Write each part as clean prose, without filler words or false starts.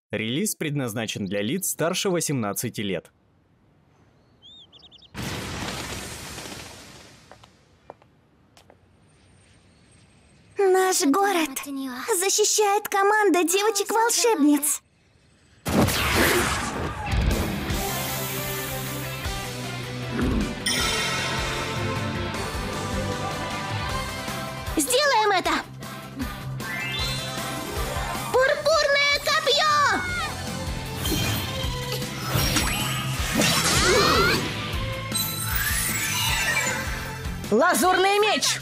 Релиз предназначен для лиц старше 18 лет. Наш город защищает команда девочек-волшебниц. Сделаем это! Пурпурное копье! Лазурный меч!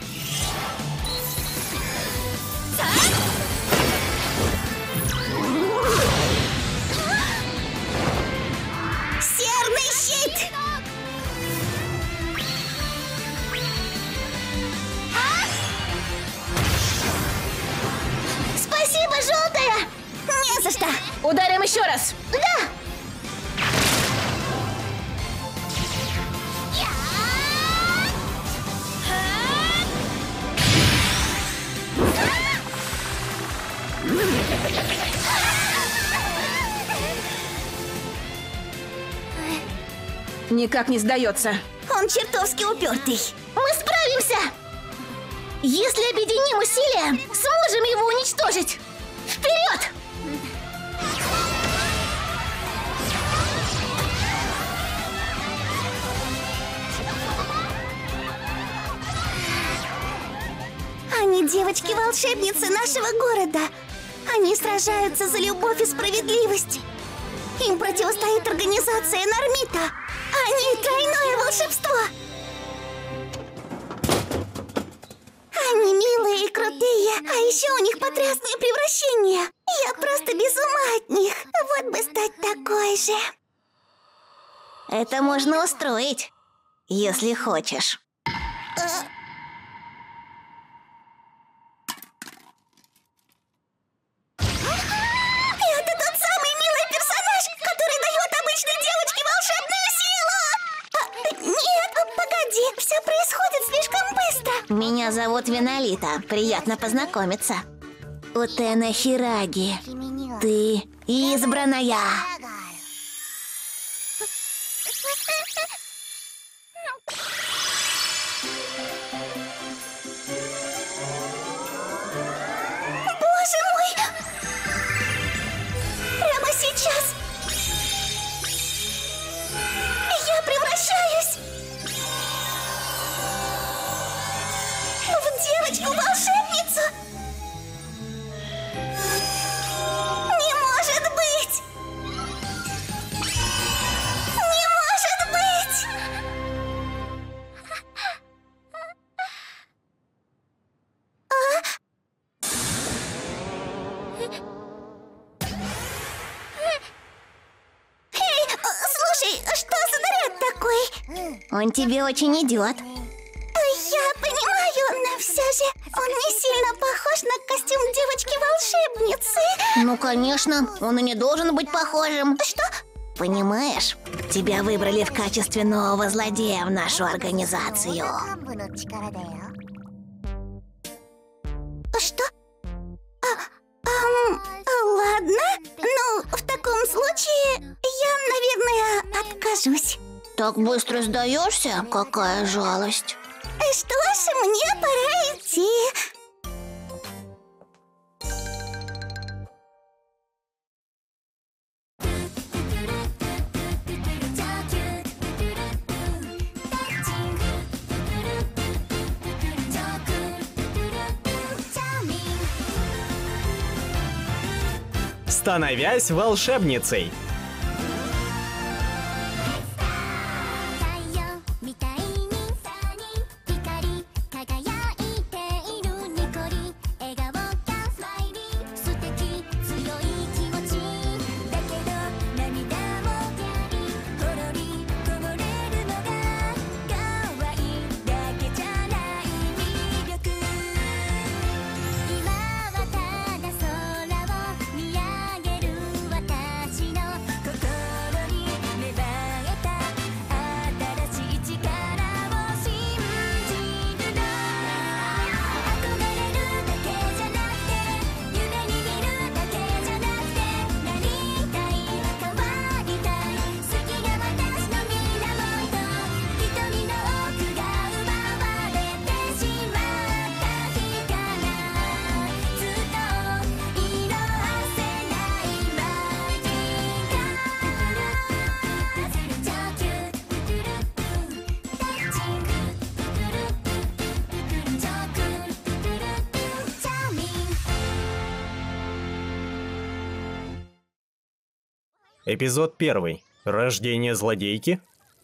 Серный щит! Спасибо, желтая! Не за что! Ударим еще раз! Да! Никак не сдается. Он чертовски упертый. Мы справимся! Если объединим усилия, сможем его уничтожить! Вперед! Они девочки-волшебницы нашего города. Они сражаются за любовь и справедливость. Им противостоит организация Нормита. Они тройное волшебство. Они милые и крутые, а еще у них потрясные превращения. Я просто без ума от них. Вот бы стать такой же. Это можно устроить, если хочешь. Это тот самый милый персонаж, который дает обычной девочке волшебную силу! Нет, погоди, все происходит слишком быстро. Меня зовут Винолита, приятно познакомиться. Утена Хираги, ты избранная. Боже мой! Прямо сейчас я превращаюсь в девочку-волшебницу! Не может быть! Не может быть! Эй, слушай, что за наряд такой? Он тебе очень идет. Я понимаю, но все же он не сильно похож на костюм девочки-волшебницы. Ну, конечно, он и не должен быть похожим. Что? Понимаешь, тебя выбрали в качестве нового злодея в нашу организацию. Что? Ладно, ну, в таком случае я, наверное, откажусь. Так быстро сдаешься? Какая жалость. Что ж, мне пора идти. Становясь волшебницей. Эпизод 1. Рождение злодейки.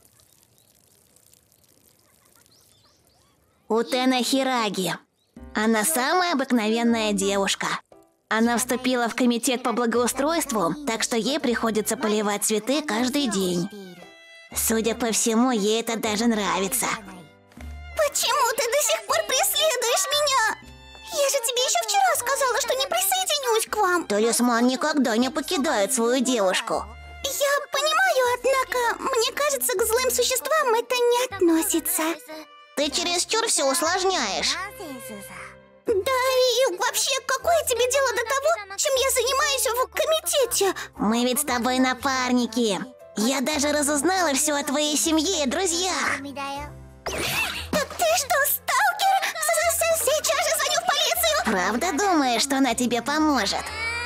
Утена Хираги. Она самая обыкновенная девушка. Она вступила в комитет по благоустройству, так что ей приходится поливать цветы каждый день. Судя по всему, ей это даже нравится. Почему ты до сих пор преследуешь меня? Я же тебе еще вчера сказала, что не присоединюсь к вам. Талисман никогда не покидает свою девушку. Я понимаю, однако, мне кажется, к злым существам это не относится. Ты чересчур все усложняешь. Да и вообще, какое тебе дело до того, чем я занимаюсь в комитете? Мы ведь с тобой напарники. Я даже разузнала все о твоей семье и друзьях. Так ты что, сталкер? Сейчас же звоню в полицию. Правда думаешь, что она тебе поможет?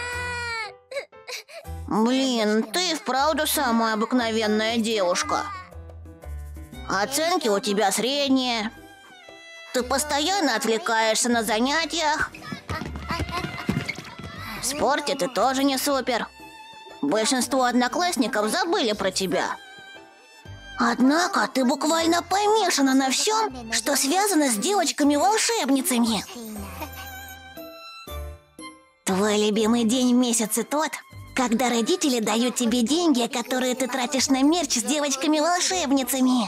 Блин, ты вправду самая обыкновенная девушка. Оценки у тебя средние. Ты постоянно отвлекаешься на занятиях. В спорте ты тоже не супер. Большинство одноклассников забыли про тебя. Однако ты буквально помешана на всем, что связано с девочками-волшебницами. Твой любимый день в месяце тот, когда родители дают тебе деньги, которые ты тратишь на мерч с девочками-волшебницами.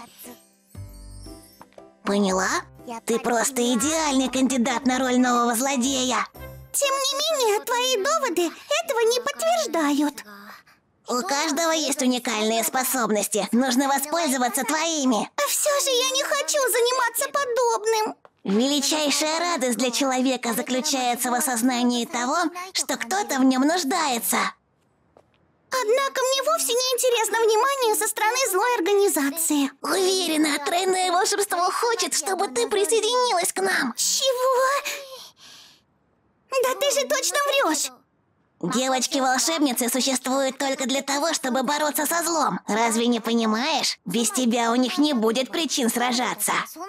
Поняла? Ты просто идеальный кандидат на роль нового злодея. Тем не менее, твои доводы этого не подтверждают. У каждого есть уникальные способности. Нужно воспользоваться твоими. А все же я не хочу заниматься подобным. Величайшая радость для человека заключается в осознании того, что кто-то в нем нуждается. Однако мне вовсе не интересно внимание со стороны злой организации. Уверена, тройное волшебство хочет, чтобы ты присоединилась к нам. Чего? Да ты же точно врешь. Девочки-волшебницы существуют только для того, чтобы бороться со злом. Разве не понимаешь? Без тебя у них не будет причин сражаться.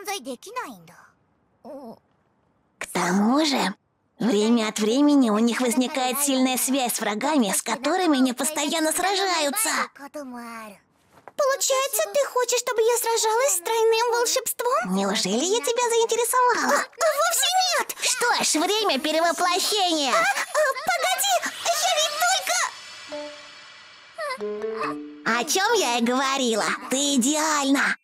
К тому же, время от времени у них возникает сильная связь с врагами, с которыми они постоянно сражаются. Получается, ты хочешь, чтобы я сражалась с тройным волшебством? Неужели я тебя заинтересовала? Вовсе нет! Что ж, время перевоплощения! Погоди! Я ведь только... О чем я и говорила. Ты идеальна!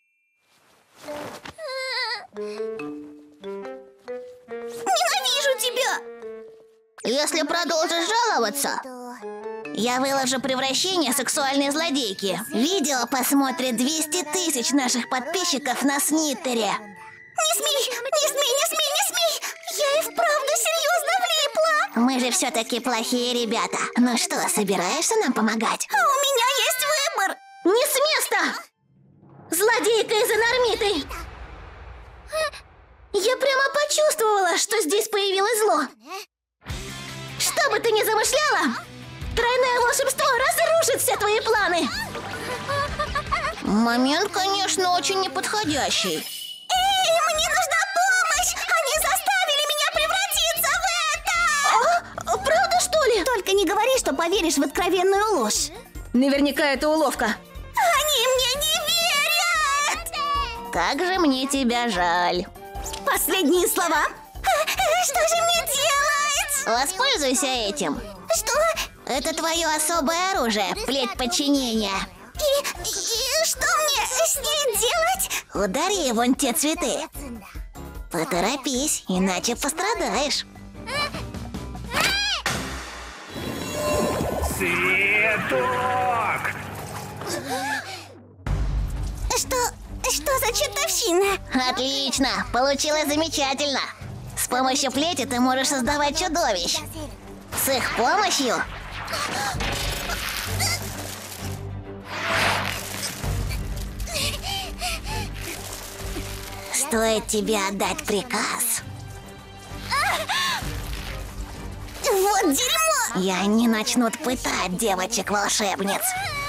Ненавижу тебя! Если продолжишь жаловаться, я выложу превращение сексуальной злодейки. Видео посмотрит 200 тысяч наших подписчиков на Сниттере. Не смей! Не смей! Не смей! Не смей! Я и вправду серьезно влипла! Мы же все-таки плохие ребята. Ну что, собираешься нам помогать? А у меня есть выбор! Не с места! Злодейка из Энормиты! Я прямо почувствовала, что здесь появилось зло. Что бы ты ни замышляла, тройное волшебство разрушит все твои планы. Момент, конечно, очень неподходящий. Эй, мне нужна помощь! Они заставили меня превратиться в это! Правда, что ли? Только не говори, что поверишь в откровенную ложь. Наверняка это уловка. Они мне не верят! Как же мне тебя жаль. Последние слова. Что же мне делать? Воспользуйся этим. Что? Это твое особое оружие, плеть подчинения. И что мне с ней делать? Удари вон те цветы. Поторопись, иначе пострадаешь. Цветок! Что за чертовщина? Отлично, получилось замечательно. С помощью плети ты можешь создавать чудовищ. С их помощью... Стоит тебе отдать приказ. Вот дерьмо! И они начнут пытать девочек-волшебниц.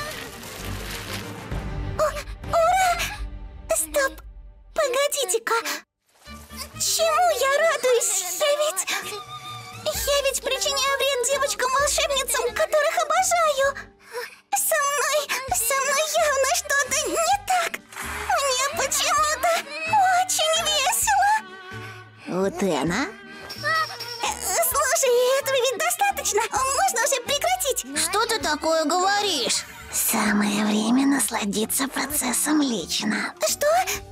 Ура! Стоп! Погодите-ка! Чему я радуюсь? Я ведь причиняю вред девочкам-волшебницам, которых обожаю. Со такое говоришь? Самое время насладиться процессом лично. Что?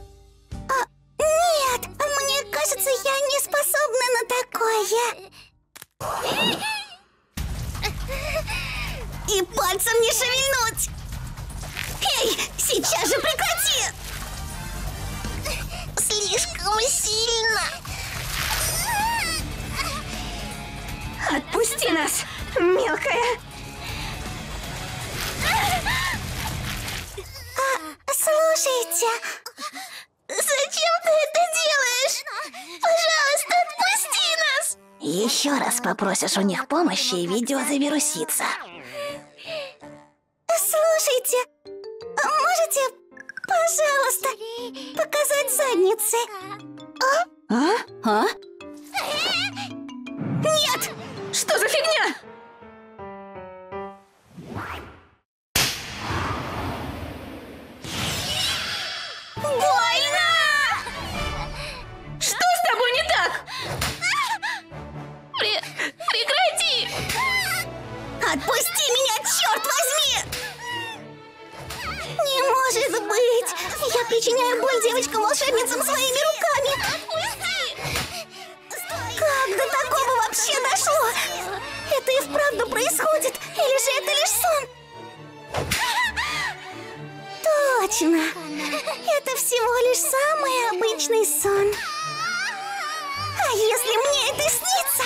Нет, мне кажется, я не способна на такое. И пальцем не шевельнуть. Эй, сейчас же прекрати! Слишком сильно. Отпусти нас, мелкая. Слушайте, зачем ты это делаешь? Пожалуйста, отпусти нас! Еще раз попросишь у них помощи, и видео завирусится. Слушайте, можете, пожалуйста, показать задницы? Нет! Что за фигня? Больно! Что с тобой не так? Прекрати! Отпусти меня, черт возьми! Не может быть! Я причиняю боль девочкам-волшебницам своими руками! Отпусти! Как до такого вообще дошло? Это и вправду происходит? Или же это лишь сон? Точно! Это всего лишь самый обычный сон. А если мне это снится,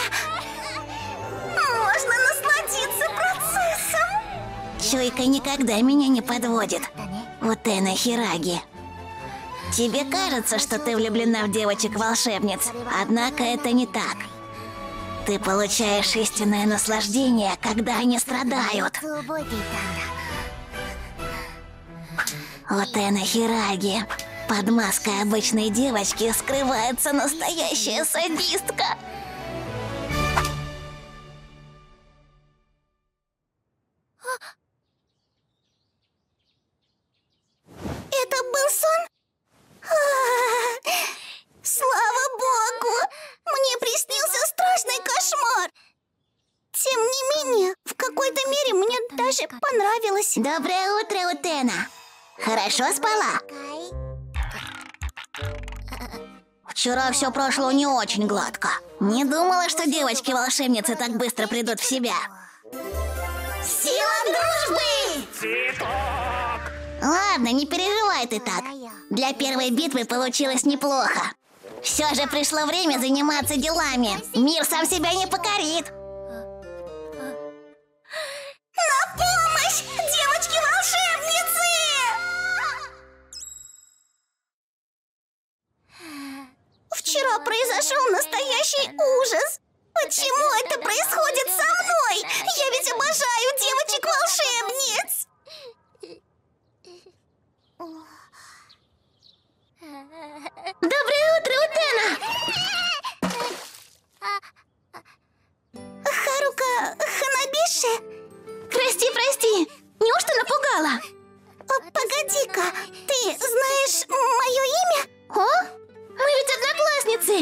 можно насладиться процессом. Чуйка никогда меня не подводит. Утена Хираги. Тебе кажется, что ты влюблена в девочек-волшебниц, однако это не так. Ты получаешь истинное наслаждение, когда они страдают. Утена Хираги. Под маской обычной девочки скрывается настоящая садистка. Это был сон? Слава богу! Мне приснился страшный кошмар. Тем не менее, в какой-то мере мне даже понравилось. Доброе утро, Утена. Хорошо спала? Вчера все прошло не очень гладко. Не думала, что девочки-волшебницы так быстро придут в себя. Сила дружбы! Цветок! Ладно, не переживай ты так. Для первой битвы получилось неплохо. Все же пришло время заниматься делами. Мир сам себя не покорит. На помощь, девочки-волшебницы! Вчера произошел настоящий ужас. Почему это происходит со мной? Я ведь обожаю девочек-волшебниц. Доброе утро, Утена! Харука Ханабиши? Прости. Неужто напугала? Погоди-ка, ты знаешь мое имя? О? Мы ведь одноклассницы!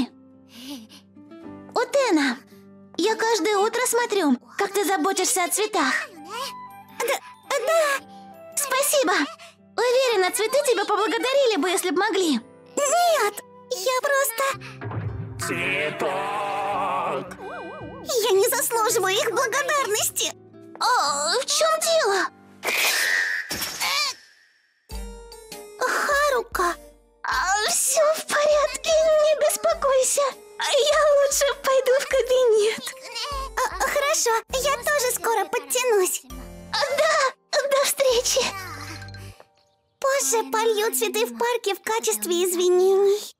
Утена, я каждое утро смотрю, как ты заботишься о цветах. Да. Спасибо. Уверена, цветы тебя поблагодарили бы, если бы могли. Нет, я просто... Цветок! Я не заслуживаю их благодарности. В чем дело? Харука, все в порядке, не беспокойся. Я лучше пойду в кабинет. Хорошо, я тоже скоро подтянусь. Да, до встречи. Позже полью цветы в парке в качестве извинений.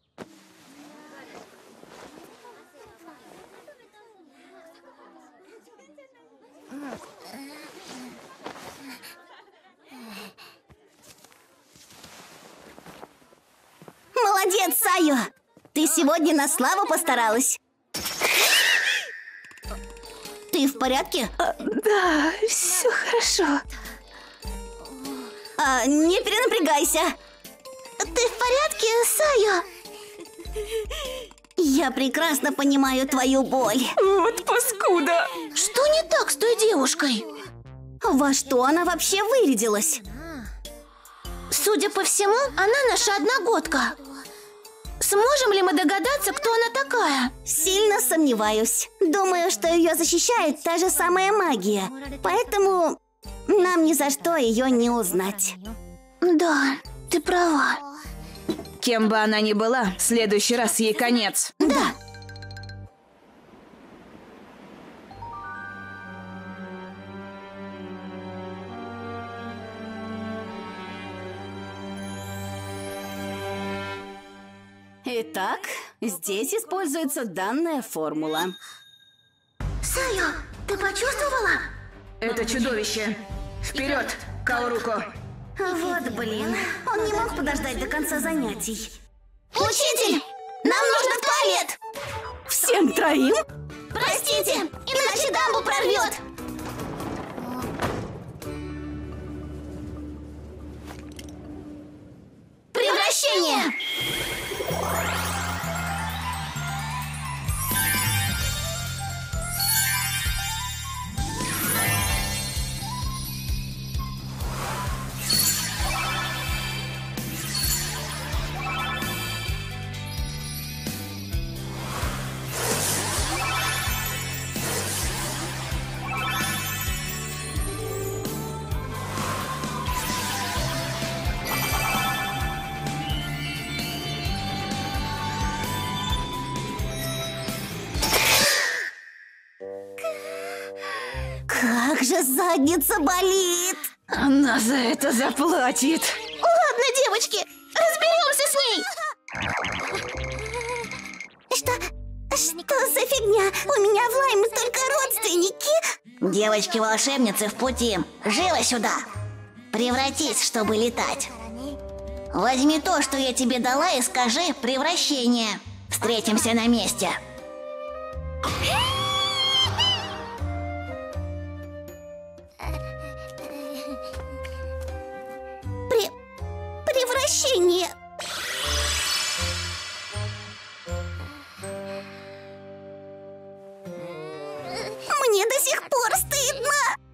Молодец, Сайо! Ты сегодня на славу постаралась. Ты в порядке? Да, все хорошо. Не перенапрягайся. Ты в порядке, Сайо? Я прекрасно понимаю твою боль. Вот паскуда. Что не так с той девушкой? Во что она вообще вырядилась? Судя по всему, она наша одногодка. Сможем ли мы догадаться, кто она такая? Сильно сомневаюсь. Думаю, что ее защищает та же самая магия. Поэтому нам ни за что ее не узнать. Да, ты права. Кем бы она ни была, в следующий раз ей конец. Да. Итак, здесь используется данная формула. Сайо, ты почувствовала? Это чудовище. Вперед, Каоруко. Вот блин, он не мог подождать до конца занятий. Учитель, нам нужно в туалет! Всем троим? Простите, иначе дамбу прорвет! Превращение! Как же задница болит! Она за это заплатит. Ладно, девочки, разберемся с ней! Что за фигня? У меня в Лайме только родственники. Девочки-волшебницы в пути. Живо сюда. Превратись, чтобы летать. Возьми то, что я тебе дала, и скажи «превращение». Встретимся на месте. Превращение. Мне до сих пор стыдно.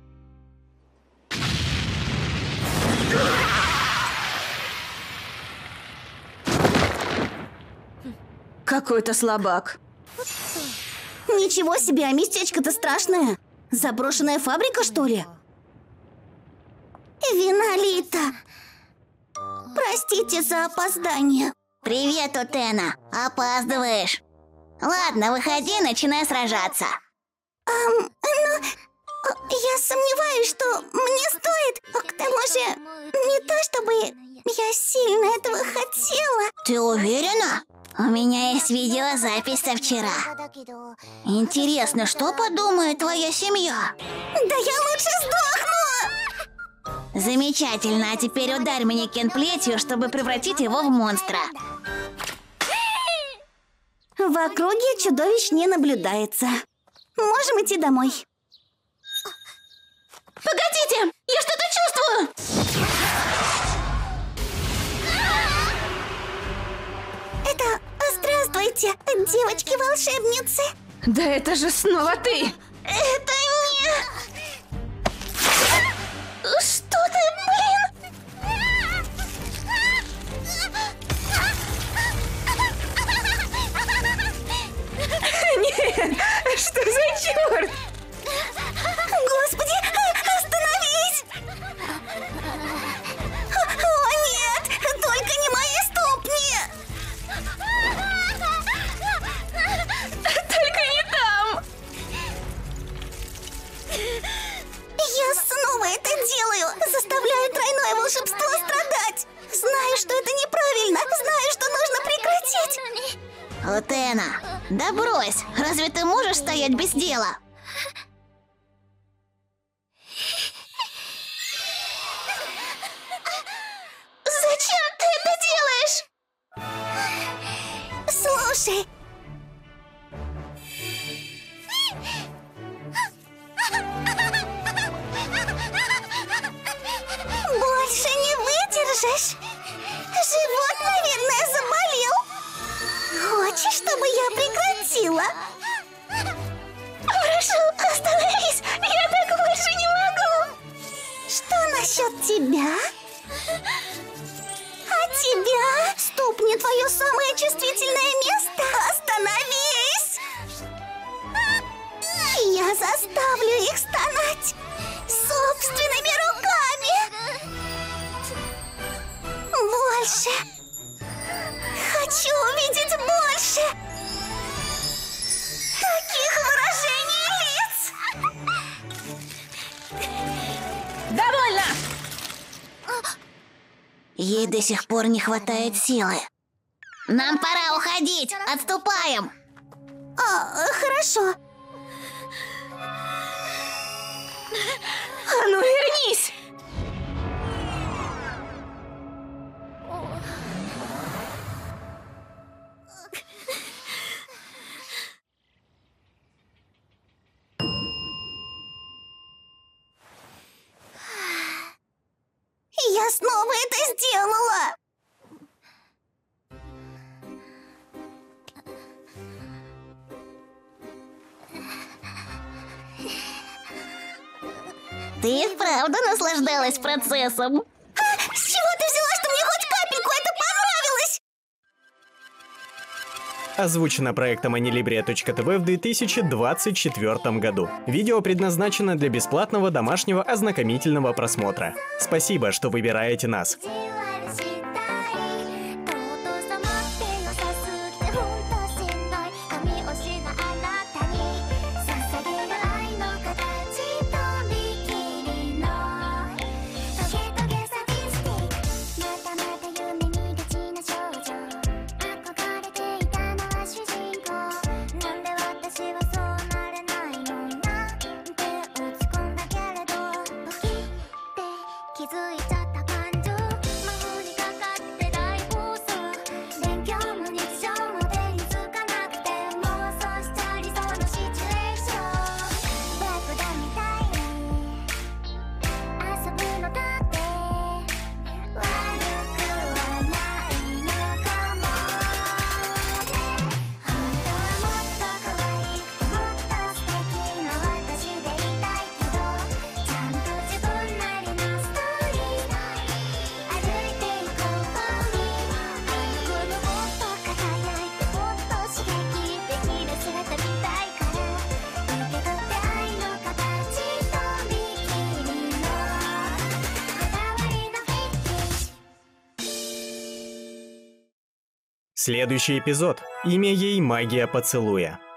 Какой-то слабак. Ничего себе, а местечко-то страшное. Заброшенная фабрика, что ли? Винолита. Простите за опоздание. Привет, Утена. Опаздываешь. Ладно, выходи, начинай сражаться. Я сомневаюсь, что мне стоит. К тому же, не то чтобы я сильно этого хотела. Ты уверена? У меня есть видеозапись со вчера. Интересно, что подумает твоя семья? Да я лучше сдохну! Замечательно, а теперь ударь манекен плетью, чтобы превратить его в монстра. В округе чудовищ не наблюдается. Можем идти домой. Погодите! Я что-то чувствую! Это... Здравствуйте, девочки-волшебницы! Да это же снова ты! Это не... Что ты, блин? Нет! Что за черт? Господи, остановись! О, нет! Только не мои ступни! Только не там! Я снова это делаю! Заставляю тройное волшебство страдать! Знаю, что это неправильно! Знаю, что нужно прекратить! Утена, да брось! Разве ты можешь стоять без дела? Зачем ты это делаешь? Слушай. Больше не выдержишь? Живот, наверное, заболел. Хочешь, чтобы я прекратила? насчет тебя? А тебя? Ступни — твое самое чувствительное место? Остановись! Я заставлю их стонать собственными руками. Больше. Хочу увидеть больше таких выражений лиц. Довольно! Ей до сих пор не хватает силы. Нам пора уходить. Отступаем. Хорошо. А ну вернись! Я снова это сделала. Ты и вправду наслаждалась процессом? С чего ты взяла, что мне хоть капельку это понравилось? Озвучено проектом Anilibria.tv в 2024 году. Видео предназначено для бесплатного домашнего ознакомительного просмотра. Спасибо, что выбираете нас. Следующий эпизод. Имя ей — магия поцелуя.